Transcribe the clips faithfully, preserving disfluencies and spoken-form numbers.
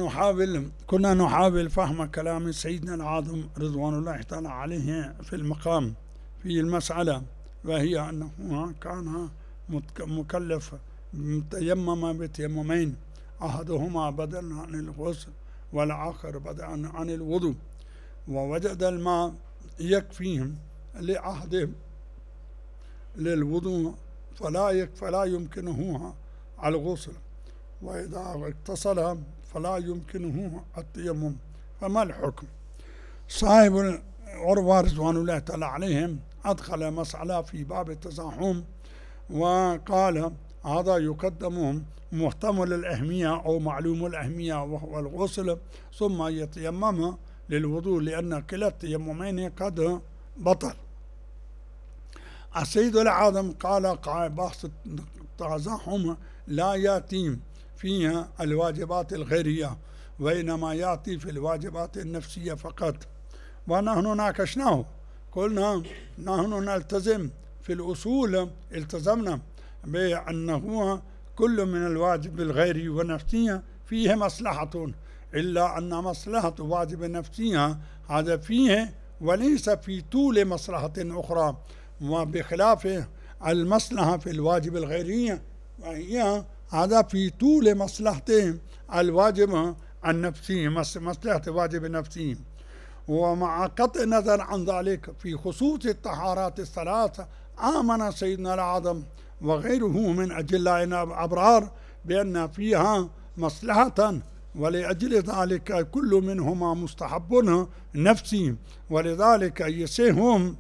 نحاول كنا نحاول فهم كلام سيدنا العاظم رضوان الله تعالى عليه في المقام في المسألة، وهي أنه كان مكلف تيمم بتيممين، أحدهما بدلا عن الغسل والآخر بدلا عن الوضوء، ووجد الماء يكفيهم لأحدهم للوضوء فلا فلا يمكنه الغسل، وإذا اغتسل فلا يمكنه التيمم، فما الحكم؟ صاحب عروة رضوان الله تعالى عليهم أدخل مسألة في باب التزاحم وقال هذا يقدم محتمل الأهمية أو معلوم الأهمية وهو الغسل، ثم يتيمم للوضوء لأن كلا التيممين قد بطل. السيد العاظم قال بحث التزاحم لا يأتي فيها الواجبات الغيرية، وإنما يأتي في الواجبات النفسية فقط، ونحن ناقشناه قلنا نحن نلتزم في الأصول، التزمنا بأنه كل من الواجب الغيري والنفسية فيه مصلحة، إلا أن مصلحة واجب النفسية هذا فيه وليس في طول مصلحة أخرى، وبخلاف المصلحة في الواجب الغيري وهي هذا في طول مصلحة الواجب النفسي، مصلحة الواجب النفسي. ومع قطع النظر عن ذلك في خصوص الطهارات الثلاث آمن سيدنا العاظم وغيره من أجلاء الأبرار بأن فيها مصلحة، ولأجل ذلك كل منهما مستحب نفسي، ولذلك يسيهم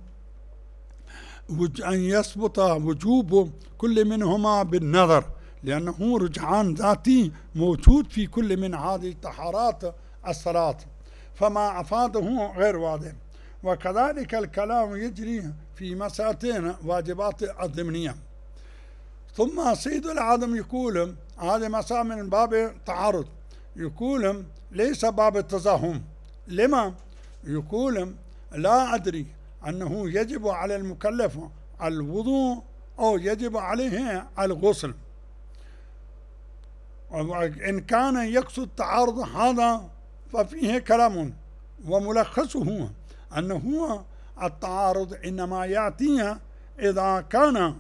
أن يثبت وجوب كل منهما بالنظر، لأنه رجحان ذاتي موجود في كل من هذه الطهارات الثلاث، فما أفاده غير واضح. وكذلك الكلام يجري في مسألتين واجبات الضمنية. ثم سيد العاظم يقول هذه مسألة من باب التعارض، يقول ليس باب التزاحم. لما؟ يقول لا أدري أنه يجب على المكلف الوضوء أو يجب عليه الغسل. إن كان يقصد تعارض هذا ففيه كلام، وملخصه أنه التعارض إنما يأتي إذا كان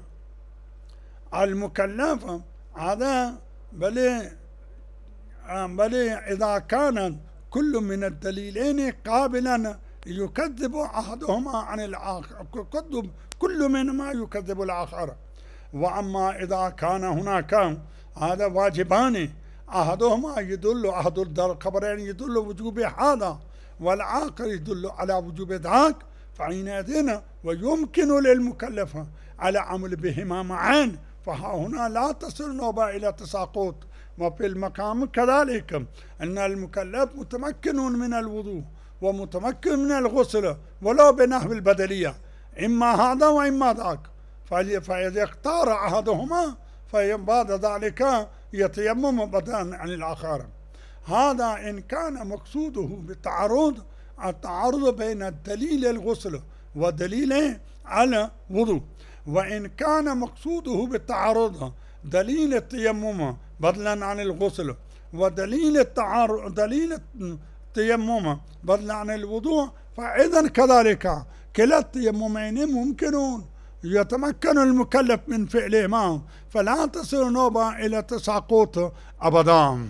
المكلف هذا بل بل إذا كان كل من الدليلين قابلا يكذب أحدهما عن الآخر، يكذب كل منهما يكذب الآخر. وأما إذا كان هناك هذا واجبان أحدهما يدل أحد الخبرين يدل وجوب هذا والآخر يدل على وجوب ذاك، فحينئذ ويمكن للمكلف على عمل بهما معا، فهنا لا تصل نوبة إلى تساقط. وفي المقام كذلك أن المكلف متمكن من الوضوء ومتمكن من الغسل ولو بنحو البدلية، إما هذا وإما ذاك، فإذا اختار أحدهما فبعد ذلك يتيمم بدلا عن الآخر. هذا إن كان مقصوده بالتعارض التعارض بين الدليل الغسل ودليل على وضوء، وإن كان مقصوده بالتعارض دليل التيمم بدلا عن الغسل ودليل التعارض دليل التيمم بدلا عن الوضوء، فإذا كذلك كلا التيممين ممكنون يتمكن المكلف من فعلهما، فلا تصل نوبة إلى تساقط أبدا.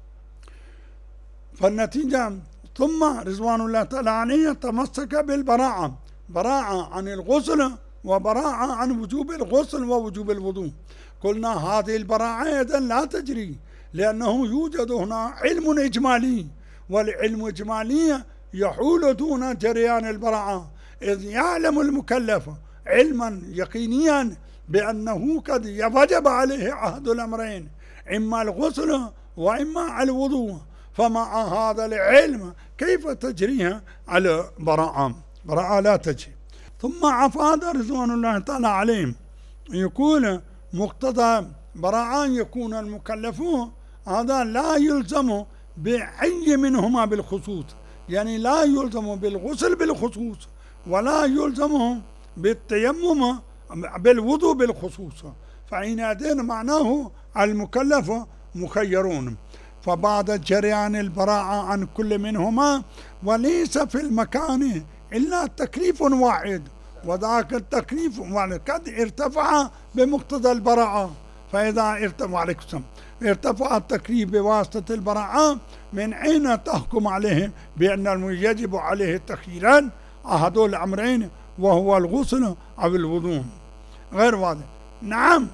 فالنتيجة ثم رضوان الله تعالى عليه تمسك بالبراعة، براعة عن الغسل وبراعة عن وجوب الغسل ووجوب الوضوء. قلنا هذه البراعة أيضا لا تجري، لأنه يوجد هنا علم إجمالي، والعلم الإجمالي يحول دون جريان البراعة، إذ يعلم المكلف علما يقينيا بأنه قد وجب عليه أحد الأمرين، إما الغسل وإما الوضوء، فمع هذا العلم كيف تجريها على براءة؟ براءة لا تجري. ثم أفاد رضوان الله تعالى عليهم يقول مقتضى براءة يكون المكلف هذا لا يلزم بأي منهما بالخصوص، يعني لا يلزم بالغسل بالخصوص ولا يلزم بالتيمم بالوضوء بالخصوص، فحينئذ معناه المكلف مخيرون. فبعد جريان البراءة عن كل منهما، وليس في المكان إلا تكليف واحد، وذاك التكليف قد ارتفع بمقتضى البراءة. فإذا ارتفع عليكم ارتفع التكليف بواسطة البراءة، من أين تحكم عليه بأن يجب عليه تخييران هذول الأمرين، وهو الغسل أو الوضوء؟ غير واضح. نعم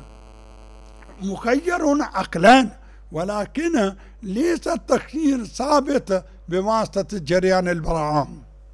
مخير عقلان، ولكن ليس التخيير ثابت بواسطة جريان البراءة.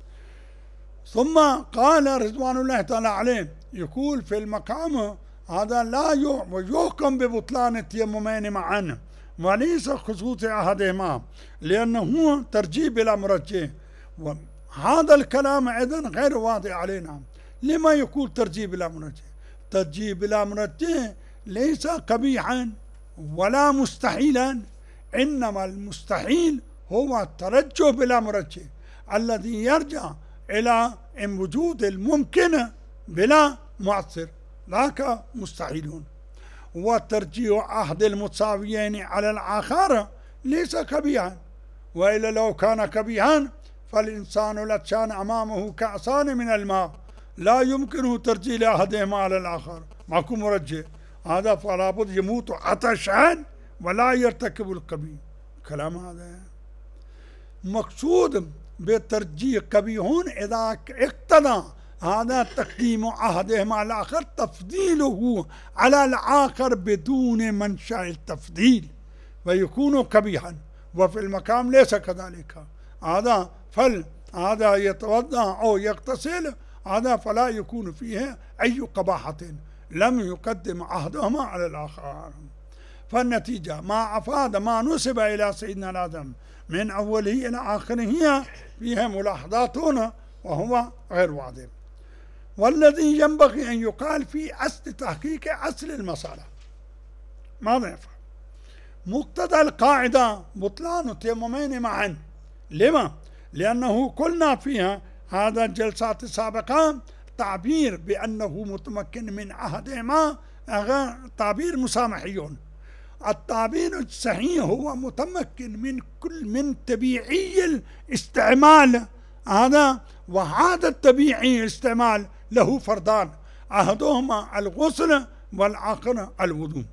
ثم قال رضوان الله تعالى عليه، يقول في المقام هذا لا يحكم ببطلان التيممين معا وليس خصوص أحدهما، لأنه ترجيح بلا مرجح. وهذا الكلام أيضا غير واضح علينا. لما يقول ترجيح بلا مرجح؟ ترجيح بلا مرجح ليس قبيحا ولا مستحيلا، إنما المستحيل هو الترجح بلا مرجح الذي يرجع إلى إن وجود الممكن بلا مؤثر، ذاك مستحيل. وترجيح أحد المتساويين على الآخر ليس قبيحا، وإلا لو كان قبيحا فالإنسان لكان أمامه كأسان من الماء لا يمكنه ترجيح لأحدهما على الآخر، ماكو مرجح، هذا فلا بد يموت عطشان ولا يرتكب القبيح. كلام هذا مقصود بالترجيح قبيحون إذا اقتضى هذا تقديم أحدهما على الآخر تفضيله على الآخر بدون منشأ التفضيل، ويكون قبيحا. وفي المقام ليس كذلك، هذا فل هذا يتوضأ أو يغتسل، هذا فلا يكون فيه أي قباحة، لم يقدم أحدهما على الآخر. فالنتيجة ما أفاد ما نسب إلى سيدنا آدم من أوله إلى آخره فيها ملاحظات هنا وهو غير واضح. والذي ينبغي أن يقال في أصل تحقيق أصل المسألة ماذا يفعل؟ مقتضى القاعدة بطلان التيممين معا. لما؟ لأنه قلنا فيها هذا الجلسات السابقة تعبير بأنه متمكن من أحدهما تعبير مسامحيون. التعبير الصحيح هو متمكن من كل من طبيعي الاستعمال هذا، وهذا الطبيعي الاستعمال له فردان، أحدهما الغسل والآخر الوضوء.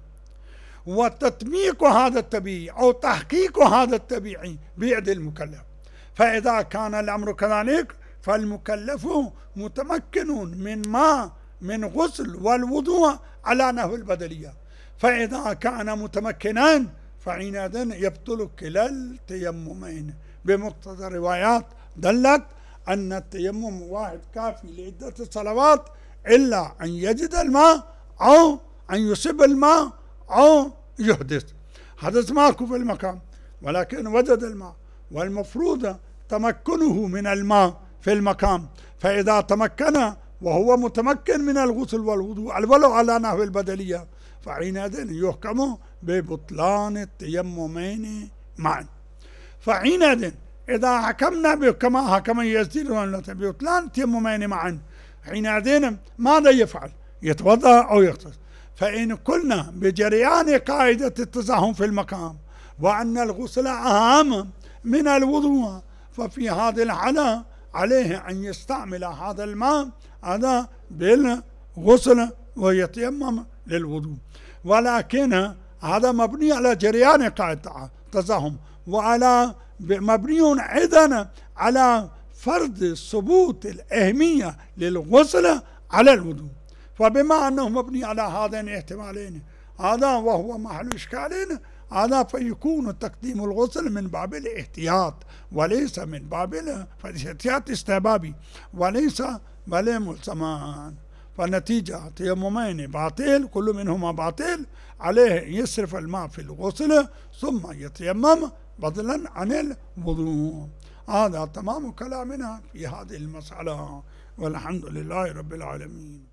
وتطبيق هذا الطبيعي أو تحقيق هذا الطبيعي بيد المكلف. فإذا كان الأمر كذلك فالمكلف متمكن من ما من غسل والوضوء على نحو البدلية. فإذا كان متمكنان فحينئذ يبطل كلا التيممين بمقتضى الروايات دلت أن التيمم واحد كافي لعدة صلوات إلا أن يجد الماء أو أن يصب الماء أو يحدث. حدث ماكو في المكان ولكن وجد الماء، والمفروض تمكنه من الماء في المكان. فإذا تمكن وهو متمكن من الغسل والوضوء ولو على نحو البدلية فحينئذ يحكم ببطلان التيممين معا. فحينئذ إذا حكمنا كما حكم يزيد ببطلان التيممين معا، حينئذ ماذا يفعل؟ يتوضأ أو يغتسل. فإن قلنا بجريان قاعدة التزاحم في المقام وأن الغسل أهم من الوضوء، ففي هذه الحالة عليه أن يستعمل هذا الماء هذا بالغسل ويتيمم للوضوء. ولكن هذا مبني على جريان قاعدة التزاحم، وعلى مبني أيضا على فرض ثبوت الأهمية للغسل على الوضوء. فبما أنه مبني على هذين الاحتمالين هذا وهو محل إشكالين، هذا فيكون تقديم الغسل من باب الاحتياط وليس من باب الاحتياط استحبابي وليس بل ملزمان. فالنتيجة تيممين باطل، كل منهما باطل، عليه يصرف الماء في الغسل ثم يتيمم بدلا عن الوضوء. هذا تمام كلامنا في هذه المسألة، والحمد لله رب العالمين.